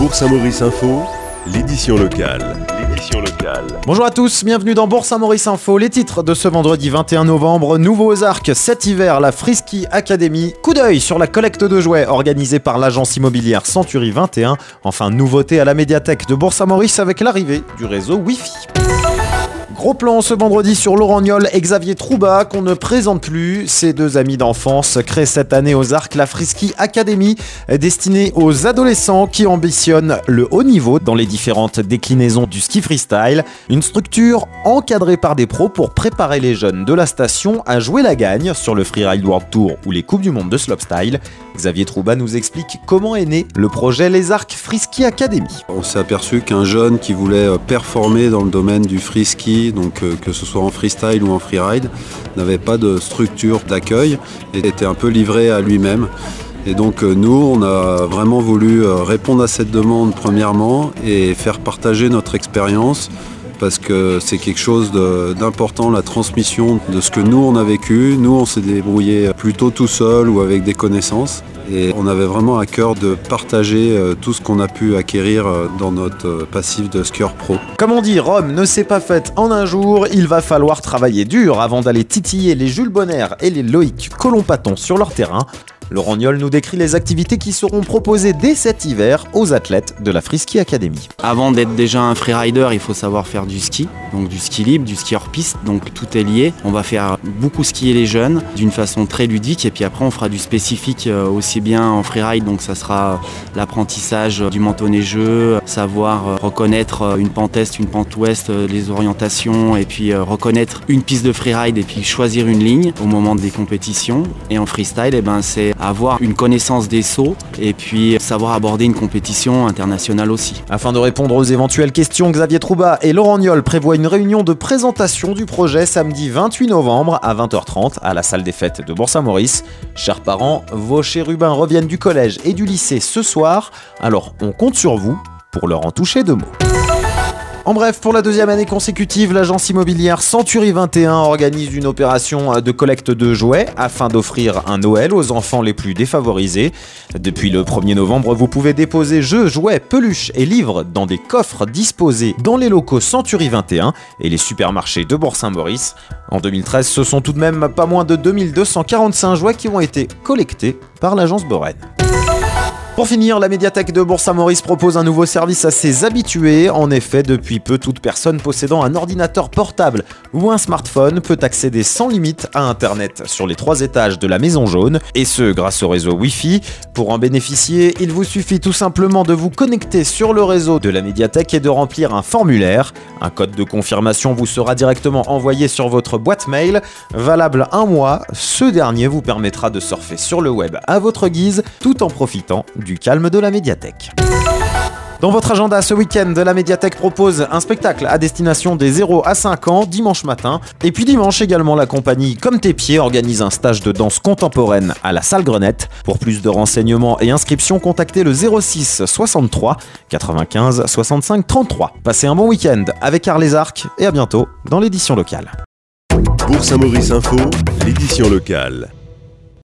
Bourg Saint-Maurice Info, l'édition locale. Bonjour à tous, bienvenue dans Bourg Saint-Maurice Info. Les titres de ce vendredi 21 novembre. Nouveau aux arcs cet hiver, la Frisky Academy. Coup d'œil sur la collecte de jouets organisée par l'agence immobilière Century 21. Enfin, nouveauté à la médiathèque de Bourg Saint-Maurice avec l'arrivée du réseau Wi-Fi. Gros plan ce vendredi sur Laurent Niol et Xavier Trouba qu'on ne présente plus. Ces deux amis d'enfance créent cette année aux arcs la Frisky Academy, destinée aux adolescents qui ambitionnent le haut niveau dans les différentes déclinaisons du ski freestyle. Une structure encadrée par des pros pour préparer les jeunes de la station à jouer la gagne sur le Freeride World Tour ou les Coupes du Monde de Slopestyle. Xavier Trouba nous explique comment est né le projet Les Arcs Frisky Academy. On s'est aperçu qu'un jeune qui voulait performer dans le domaine du freeski, donc que ce soit en freestyle ou en freeride, n'avait pas de structure d'accueil et était un peu livré à lui-même. Et donc nous, on a vraiment voulu répondre à cette demande premièrement et faire partager notre expérience parce que c'est quelque chose d'important, la transmission de ce que nous on a vécu. Nous, on s'est débrouillé plutôt tout seul ou avec des connaissances. Et on avait vraiment à cœur de partager tout ce qu'on a pu acquérir dans notre passif de skieur pro. Comme on dit, Rome ne s'est pas faite en un jour, il va falloir travailler dur avant d'aller titiller les Jules Bonner et les Loïc Colombaton sur leur terrain. Laurent Niol nous décrit les activités qui seront proposées dès cet hiver aux athlètes de la Frisky Academy. Avant d'être déjà un freerider, il faut savoir faire du ski, donc du ski libre, du ski hors piste, donc tout est lié. On va faire beaucoup skier les jeunes d'une façon très ludique et puis après on fera du spécifique aussi bien en freeride, donc ça sera l'apprentissage du manteau neigeux, savoir reconnaître une pente est, une pente ouest, les orientations et puis reconnaître une piste de freeride et puis choisir une ligne au moment des compétitions. Et en freestyle, c'est avoir une connaissance des sauts et puis savoir aborder une compétition internationale aussi. Afin de répondre aux éventuelles questions, Xavier Trouba et Laurent Niol prévoient une réunion de présentation du projet samedi 28 novembre à 20h30 à la salle des fêtes de Bourg Saint-Maurice. Chers parents, vos chérubins reviennent du collège et du lycée ce soir, alors on compte sur vous pour leur en toucher deux mots. En bref, pour la deuxième année consécutive, l'agence immobilière Century 21 organise une opération de collecte de jouets afin d'offrir un Noël aux enfants les plus défavorisés. Depuis le 1er novembre, vous pouvez déposer jeux, jouets, peluches et livres dans des coffres disposés dans les locaux Century 21 et les supermarchés de Bourg-Saint-Maurice. En 2013, ce sont tout de même pas moins de 2245 jouets qui ont été collectés par l'agence Boren. Pour finir, la médiathèque de Bourg Saint-Maurice propose un nouveau service à ses habitués. En effet, depuis peu, toute personne possédant un ordinateur portable ou un smartphone peut accéder sans limite à Internet sur les 3 étages de la Maison Jaune, et ce grâce au réseau Wi-Fi. Pour en bénéficier, il vous suffit tout simplement de vous connecter sur le réseau de la médiathèque et de remplir un formulaire. Un code de confirmation vous sera directement envoyé sur votre boîte mail, valable 1 mois. Ce dernier vous permettra de surfer sur le web à votre guise, tout en profitant du calme de la médiathèque. Dans votre agenda ce week-end, la médiathèque propose un spectacle à destination des 0 à 5 ans dimanche matin. Et puis dimanche également, la compagnie Comme tes pieds organise un stage de danse contemporaine à la salle Grenette. Pour plus de renseignements et inscriptions, contactez le 06 63 95 65 33. Passez un bon week-end avec Art Les Arcs et à bientôt dans l'édition locale. Bourg Saint-Maurice Info, l'édition locale.